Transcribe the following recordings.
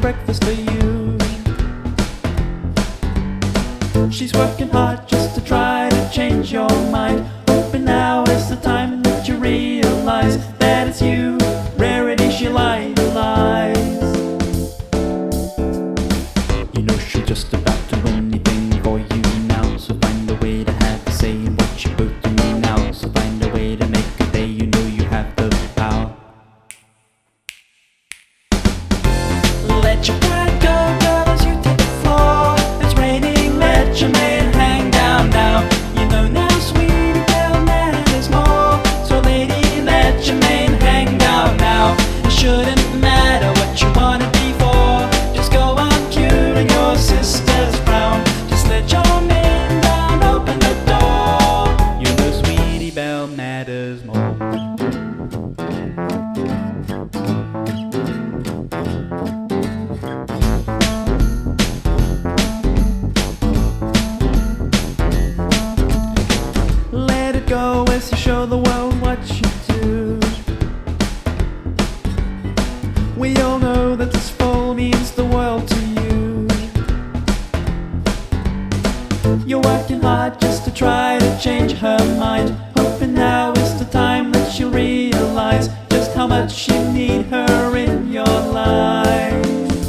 breakfast for you. She's working hard just to try to change your mind, hoping now is the time that you realize that it's you, rarity she'll idolize. You know she'll just about do anything for you now, so find a way to have to say what you both to me now. So find a way to make a day, you know you have the power. Let your pride go, girl, as you take the floor. It's raining, let your man hang down now. You know now, sweetie girl, matters more. So lady, let your man hang down now. It shouldn't matter what you wanna be for. Just go on curing your sister's frown. Just let your man down, open the door. You know sweetie belle matters more. Go as you show the world what you do. We all know that this fall means the world to you. You're working hard just to try to change her mind, hoping now is the time that she'll realize just how much you need her in your life.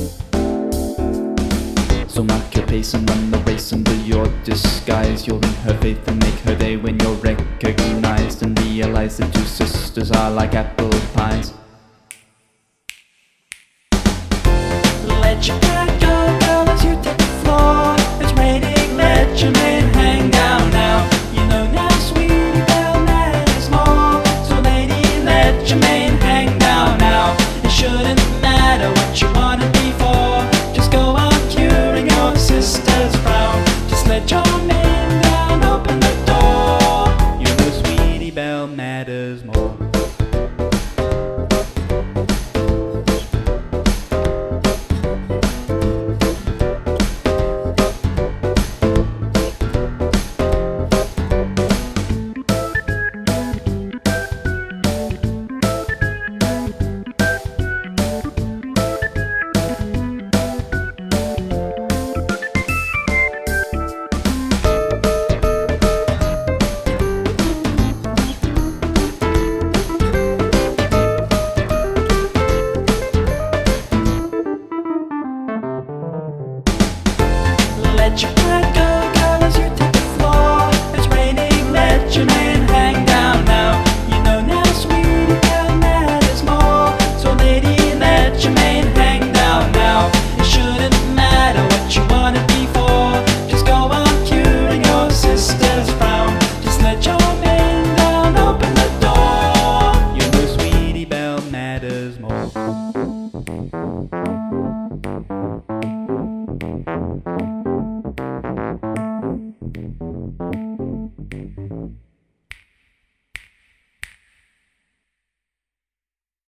So mark your pace and run the race under your disguise. You'll win her faith and make her day when you're recognized, and realize that two sisters are like apple pies. Let your